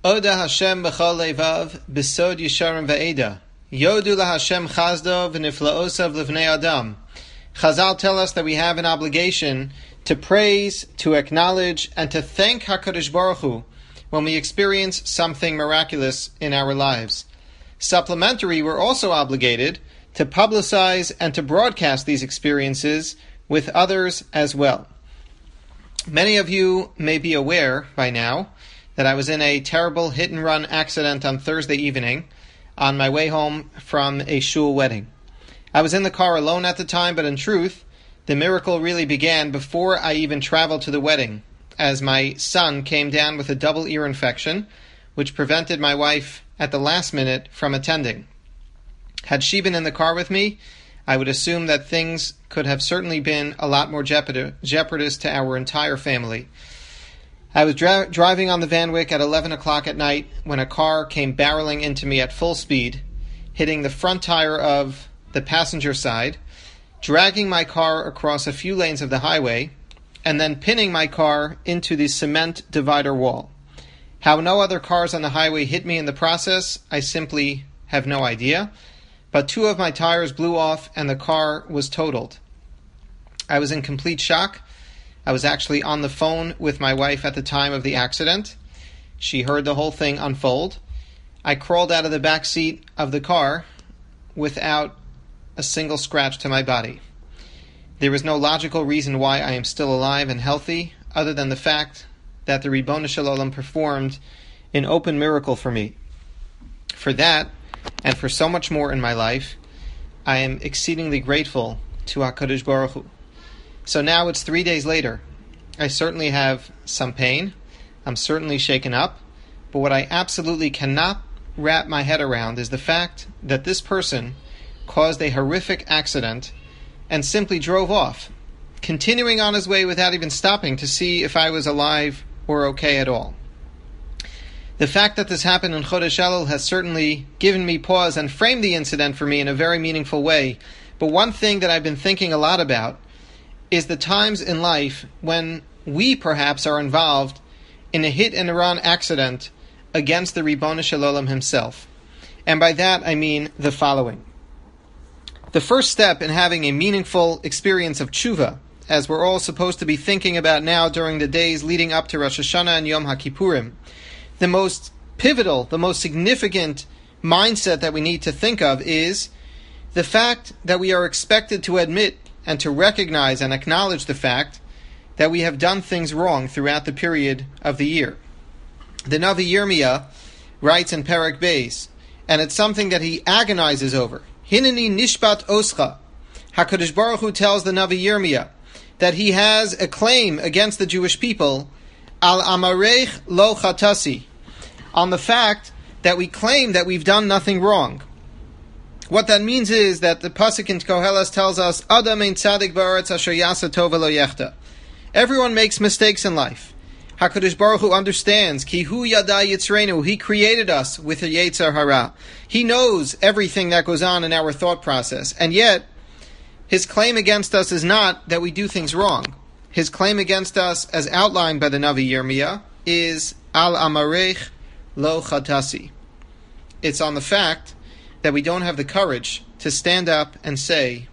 Oda Hashem b'chol levav, b'sod yisharim v'eda. Yodu laHashem chazdo v'niflaosav livnei adam. Chazal tell us that we have an obligation to praise, to acknowledge, and to thank HaKadosh Baruch Hu when we experience something miraculous in our lives. Supplementary, we're also obligated to publicize and to broadcast these experiences with others as well. Many of you may be aware by now that I was in a terrible hit-and-run accident on Thursday evening on my way home from a shul wedding. I was in the car alone at the time, but in truth, the miracle really began before I even traveled to the wedding, as my son came down with a double ear infection, which prevented my wife at the last minute from attending. Had she been in the car with me, I would assume that things could have certainly been a lot more jeopardous to our entire family. I was driving on the Van Wyck at 11 o'clock at night when a car came barreling into me at full speed, hitting the front tire of the passenger side, dragging my car across a few lanes of the highway, and then pinning my car into the cement divider wall. How no other cars on the highway hit me in the process, I simply have no idea, but 2 of my tires blew off and the car was totaled. I was in complete shock. I was actually on the phone with my wife at the time of the accident. She heard the whole thing unfold. I crawled out of the back seat of the car without a single scratch to my body. There is no logical reason why I am still alive and healthy, other than the fact that the Ribbono Shel Olam performed an open miracle for me. For that, and for so much more in my life, I am exceedingly grateful to HaKadosh Baruch Hu. So now it's 3 days later. I certainly have some pain. I'm certainly shaken up. But what I absolutely cannot wrap my head around is the fact that this person caused a horrific accident and simply drove off, continuing on his way without even stopping to see if I was alive or okay at all. The fact that this happened in Chodesh Elul has certainly given me pause and framed the incident for me in a very meaningful way. But one thing that I've been thinking a lot about is the times in life when we perhaps are involved in a hit-and-run accident against the Ribbono Shel Olam himself. And by that I mean the following. The first step in having a meaningful experience of tshuva, as we're all supposed to be thinking about now during the days leading up to Rosh Hashanah and Yom HaKippurim, the most pivotal, the most significant mindset that we need to think of is the fact that we are expected to admit and to recognize and acknowledge the fact that we have done things wrong throughout the period of the year. The Navi Yirmiyah writes in Perek Beis, and it's something that he agonizes over. Hineni nishbat oscha. HaKadosh Baruch Hu tells the Navi Yirmiyah that he has a claim against the Jewish people, al amarech lo chatasi, on the fact that we claim that we've done nothing wrong. What that means is that the pasuk in Koheles tells us, Adam ein tzadik ba'aretz asher yasa tov v'lo yechta. Everyone makes mistakes in life. HaKadosh Baruch Hu understands, Ki hu yada yitzreinu, He created us with a yetzer hara. He knows everything that goes on in our thought process. And yet, His claim against us is not that we do things wrong. His claim against us, as outlined by the Navi Yirmiyah, is al amarech lo chatasi. It's on the fact that we don't have the courage to stand up and say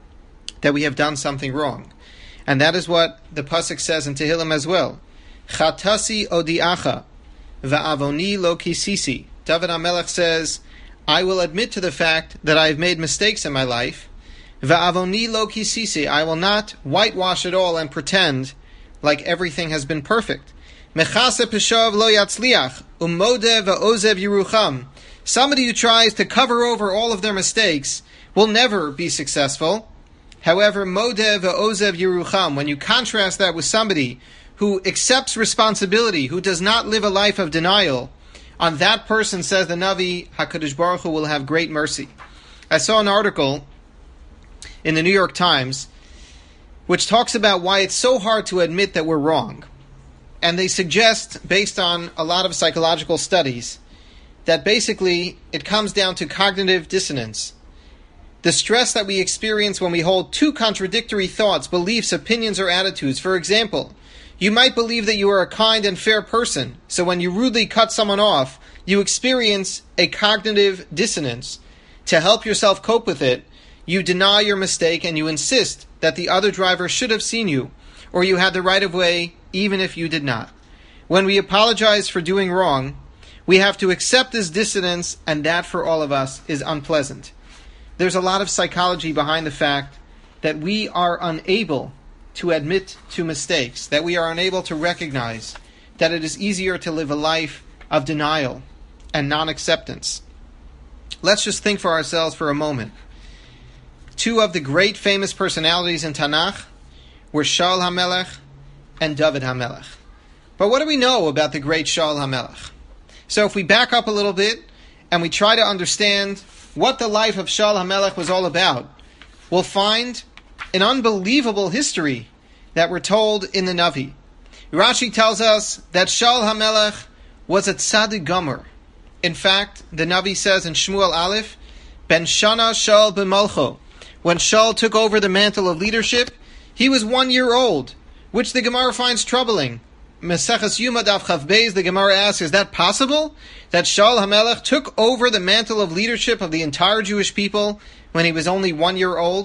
that we have done something wrong. And that is what the pasuk says in Tehillim as well. Chatasi odiacha, va'avoni lo kisisi. David HaMelech says, I will admit to the fact that I have made mistakes in my life. Va'avoni lo kisisi. I will not whitewash it all and pretend like everything has been perfect. Mechase peshav lo yatzliach, umode va'ozev yerucham. Somebody who tries to cover over all of their mistakes will never be successful. However, modeh ve'ozev yerucham, when you contrast that with somebody who accepts responsibility, who does not live a life of denial, on that person, says the Navi, HaKadosh Baruch Hu will have great mercy. I saw an article in the New York Times which talks about why it's so hard to admit that we're wrong. And they suggest, based on a lot of psychological studies, that basically it comes down to cognitive dissonance. The stress that we experience when we hold 2 contradictory thoughts, beliefs, opinions, or attitudes. For example, You might believe that you are a kind and fair person, so when you rudely cut someone off, you experience a cognitive dissonance. To help yourself cope with it, you deny your mistake and you insist that the other driver should have seen you, or you had the right of way even if you did not. When we apologize for doing wrong, we have to accept this dissonance, and that for all of us is unpleasant. There's a lot of psychology behind the fact that we are unable to admit to mistakes, that we are unable to recognize that it is easier to live a life of denial and non-acceptance. Let's just think for ourselves for a moment. Two of the great famous personalities in Tanakh were Shaul HaMelech and David HaMelech. But what do we know about the great Shaul HaMelech? So if we back up a little bit and we try to understand what the life of Shaul HaMelech was all about, we'll find an unbelievable history that we're told in the Navi. Rashi tells us that Shaul HaMelech was a tzaddik gomer. In fact, the Navi says in Shmuel Aleph, Ben Shana Shaul b'malcho. When Shaul took over the mantle of leadership, he was 1 year old, which the Gemara finds troubling. Meseches Yuma Daf Chav Beis, the Gemara asks, is that possible? That Shaul HaMelech took over the mantle of leadership of the entire Jewish people when he was only 1 year old?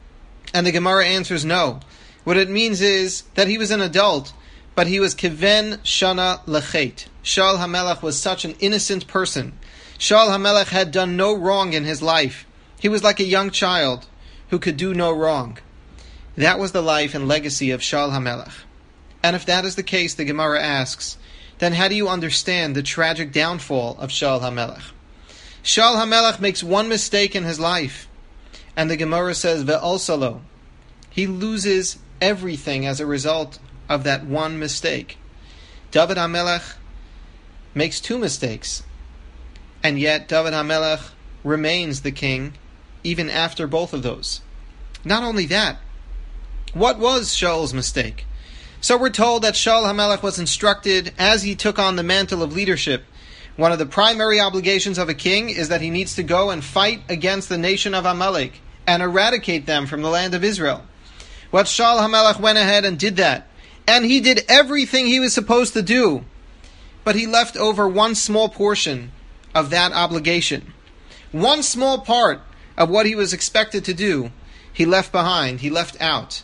And the Gemara answers no. What it means is that he was an adult, but he was Kiven Shana Lechet. Shaul HaMelech was such an innocent person. Shaul HaMelech had done no wrong in his life. He was like a young child who could do no wrong. That was the life and legacy of Shaul HaMelech. And if that is the case, the Gemara asks, then how do you understand the tragic downfall of Shaul HaMelech? Shaul HaMelech makes one mistake in his life, and the Gemara says, Ve'olsalo. He loses everything as a result of that one mistake. David HaMelech makes two mistakes, and yet David HaMelech remains the king even after both of those. Not only that, what was Shaul's mistake? So we're told that Shaul HaMelech was instructed as he took on the mantle of leadership. One of the primary obligations of a king is that he needs to go and fight against the nation of Amalek and eradicate them from the land of Israel. What Shaul HaMelech went ahead and did that. And he did everything he was supposed to do. But he left over one small portion of that obligation. One small part of what he was expected to do, he left behind, he left out.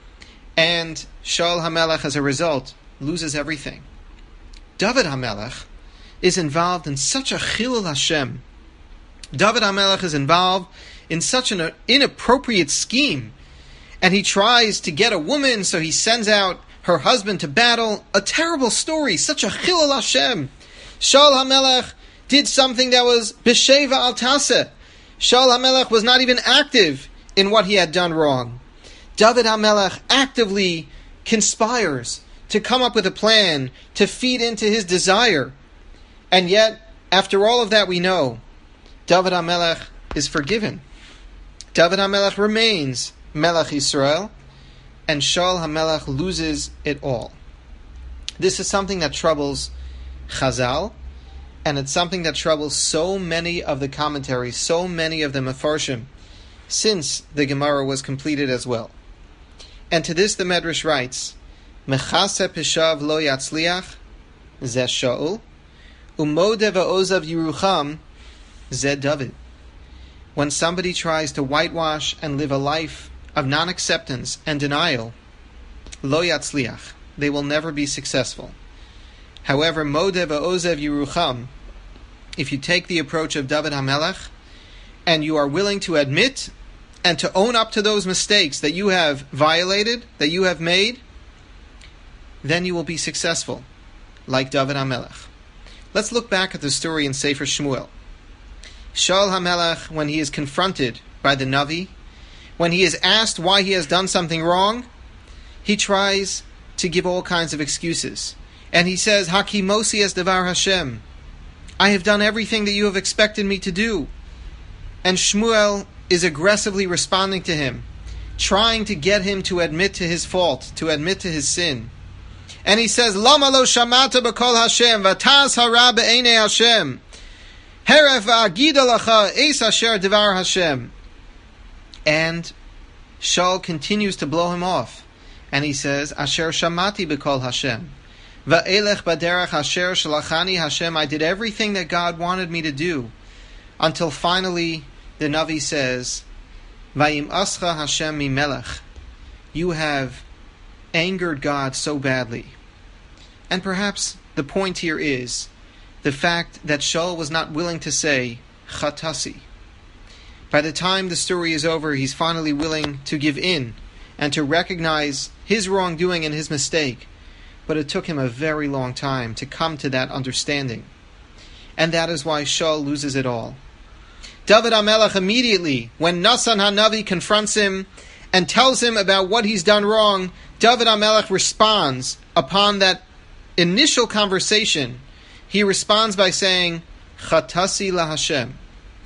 And Shaul HaMelech, as a result, loses everything. David HaMelech is involved in such a chilul Hashem. David HaMelech is involved in such an inappropriate scheme. And he tries to get a woman, so he sends out her husband to battle. A terrible story, such a chilul Hashem. Shaul HaMelech did something that was b'sheva al taseh. Shaul HaMelech was not even active in what he had done wrong. David HaMelech actively conspires to come up with a plan to feed into his desire. And yet, after all of that we know, David HaMelech is forgiven. David HaMelech remains Melech Yisrael, and Shaul HaMelech loses it all. This is something that troubles Chazal, and it's something that troubles so many of the commentaries, so many of the Mefarshim, since the Gemara was completed as well. And to this the Medrash writes, Mechase Peshav lo yatzliach, zeh Shaul, umode va'ozav Yerucham, zeh David. When somebody tries to whitewash and live a life of non-acceptance and denial, lo yatzliach, they will never be successful. However, modeh va'ozav Yerucham, if you take the approach of David HaMelech, and you are willing to admit and to own up to those mistakes that you have violated, that you have made, then you will be successful, like David HaMelech. Let's look back at the story in Sefer Shmuel. Shaul HaMelech, when he is confronted by the Navi, when he is asked why he has done something wrong, he tries to give all kinds of excuses. And he says, Hakimosi es devar Hashem. I have done everything that you have expected me to do. And Shmuel is aggressively responding to him, trying to get him to admit to his fault, to admit to his sin. And he says, Lama lo shamata b'kol Hashem, v'taz hara b'einei Hashem, heref v'agida lacha eis asher devar Hashem. And Shaul continues to blow him off. And he says, Asher shamati b'kol Hashem. Va'elech baderech asher shalachani Hashem. I did everything that God wanted me to do. Until finally the Navi says, Vayim ascha Hashem mimelech. You have angered God so badly. And perhaps the point here is the fact that Shaul was not willing to say, Chatasi. By the time the story is over, he's finally willing to give in and to recognize his wrongdoing and his mistake. But it took him a very long time to come to that understanding. And that is why Shaul loses it all. David HaMelech immediately, when Nasan HaNavi confronts him and tells him about what he's done wrong, David HaMelech responds upon that initial conversation. He responds by saying, Chatasi la Hashem.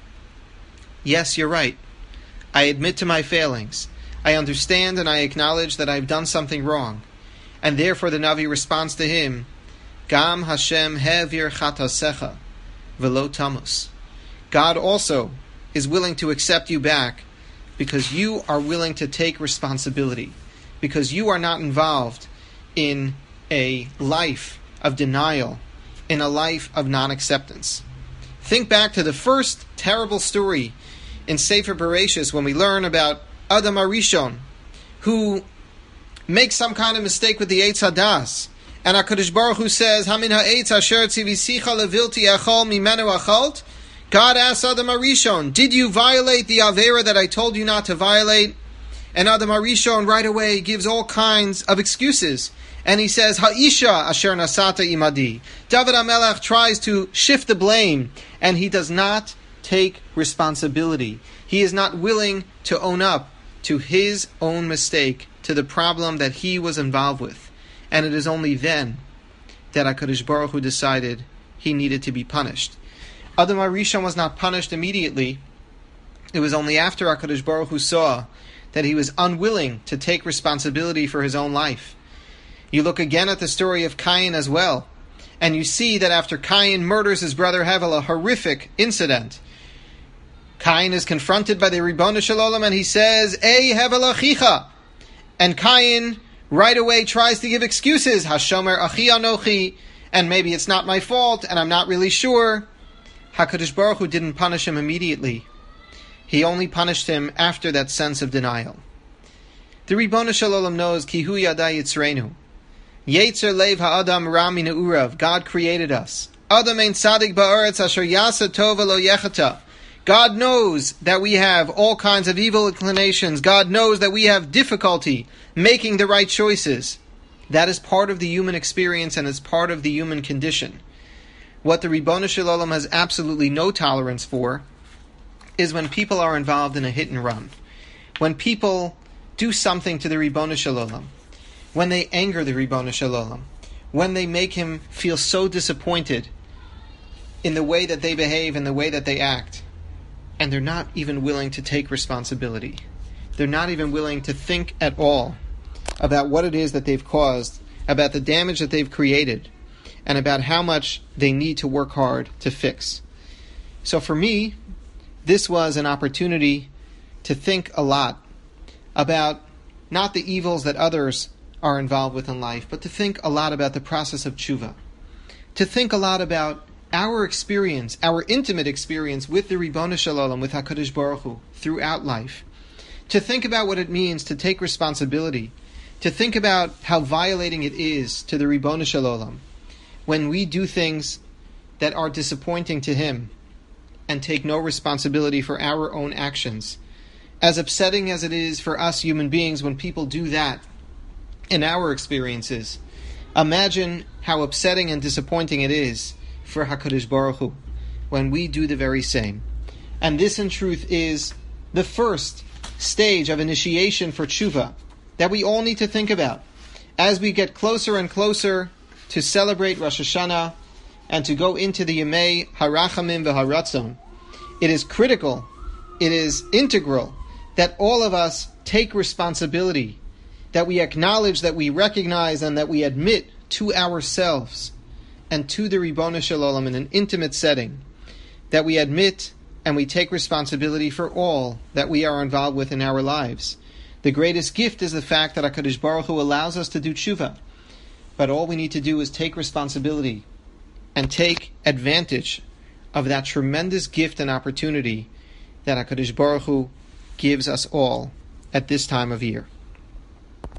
Yes, you're right. I admit to my failings. I understand and I acknowledge that I've done something wrong. And therefore the Navi responds to him, Gam Hashem hevir chatasecha velo tamus. God also is willing to accept you back because you are willing to take responsibility, because you are not involved in a life of denial, in a life of non-acceptance. Think back to the first terrible story in Sefer Bereshis when we learn about Adam HaRishon, who makes some kind of mistake with the Eitz Hadas, and HaKadosh Baruch Hu says, Hamin ha'etz asher tzivisicha levilti achol mimenu achalt. God asks Adam HaRishon, did you violate the Avera that I told you not to violate? And Adam HaRishon right away gives all kinds of excuses. And he says, Ha'isha asher nasata imadi. David HaMelech tries to shift the blame, and he does not take responsibility. He is not willing to own up to his own mistake, to the problem that he was involved with. And it is only then that HaKadosh Baruch Hu decided he needed to be punished. Adam HaRishon was not punished immediately. It was only after HaKadosh Baruch Hu saw that he was unwilling to take responsibility for his own life. You look again at the story of Cain as well, and you see that after Cain murders his brother Hevel, a horrific incident, Cain is confronted by the Ribono Shel Olam and he says, Ei Hevel achicha. And Cain right away tries to give excuses, Hashomer achi anochi, and maybe it's not my fault, and I'm not really sure. HaKadosh Baruch Hu didn't punish him immediately. He only punished him after that sense of denial. The Ribono Shel Olam knows, Ki hu yadai yitzreinu. Yetzer leiv ha'adam ra min ha'urav. God created us. Adam ein tzadik ba'aretz asher yasa tova lo yechata. God knows that we have all kinds of evil inclinations. God knows that we have difficulty making the right choices. That is part of the human experience and is part of the human condition. What the Ribono Shel Olam has absolutely no tolerance for is when people are involved in a hit and run. When people do something to the Ribono Shel Olam. When they anger the Ribono Shel Olam. When they make him feel so disappointed in the way that they behave and the way that they act. And they're not even willing to take responsibility. They're not even willing to think at all about what it is that they've caused, about the damage that they've created, and about how much they need to work hard to fix. So for me, this was an opportunity to think a lot about not the evils that others are involved with in life, but to think a lot about the process of tshuva. To think a lot about our experience, our intimate experience with the Ribono Shel Olam, with HaKadosh Baruch Hu, throughout life. To think about what it means to take responsibility. To think about how violating it is to the Ribono Shel Olam when we do things that are disappointing to him and take no responsibility for our own actions. As upsetting as it is for us human beings when people do that in our experiences, imagine how upsetting and disappointing it is for HaKadosh Baruch Hu when we do the very same. And this in truth is the first stage of initiation for tshuva that we all need to think about as we get closer and closer to celebrate Rosh Hashanah and to go into the Yemei Harachamim v'Haratzon. It is critical, it is integral that all of us take responsibility, that we acknowledge, that we recognize, and that we admit to ourselves and to the Ribono Shel Olam in an intimate setting, that we admit and we take responsibility for all that we are involved with in our lives. The greatest gift is the fact that HaKadosh Baruch Hu allows us to do tshuva. But all we need to do is take responsibility and take advantage of that tremendous gift and opportunity that HaKadosh Baruch Hu gives us all at this time of year.